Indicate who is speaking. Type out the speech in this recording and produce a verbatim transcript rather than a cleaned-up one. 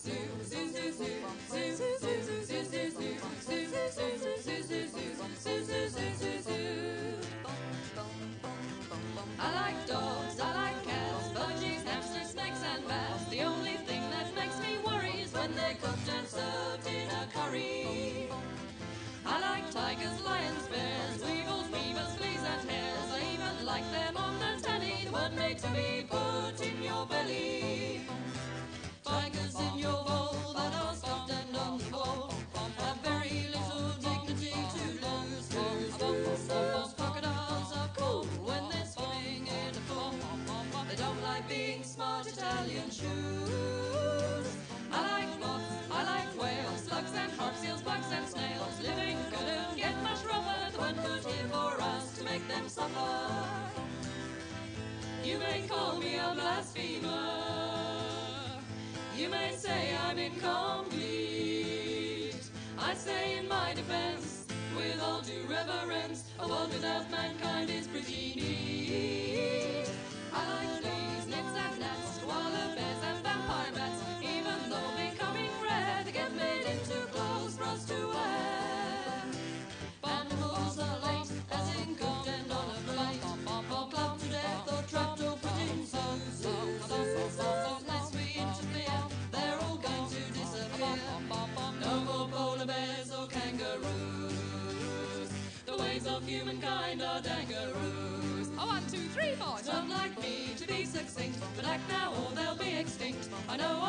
Speaker 1: I like dogs, I like cats, budgies, hamsters, snakes and bats. The only thing that makes me worry is when they're cooked and served in a curry. I like tigers, lions, bears, weevils, beavers, fleas and hares. I even like them on the telly, the one made to be put in your belly. Tigers in your bowl that are stuffed and on the wall have very little dignity to lose. Lose. Crocodiles are cool when they're swimming in a pool. They don't like being smart Italian shoes. I like moths, I like whales, slugs and harp seals, bugs and snails. Living couldn't get much rougher. The one put here for us to make them suffer. You may call me a blasphemer. You may say I'm incomplete. I say in my defense, with all due reverence, a world without mankind is pretty neat. I like fleas, nits and gnats, koala bears and vampire bats. Even though becoming rare, they get made into clothes for us to wear. Animals are late, as in cooked and on a plate, or clubbed to death or trapped or put in zoos. Unless we interfere, they're all going to disappear. No more polar bears or kangaroos. The ways of humankind are dangaroos.
Speaker 2: Oh, one, two, three, four.
Speaker 1: Some like me to be succinct, but act now or they'll be extinct. I know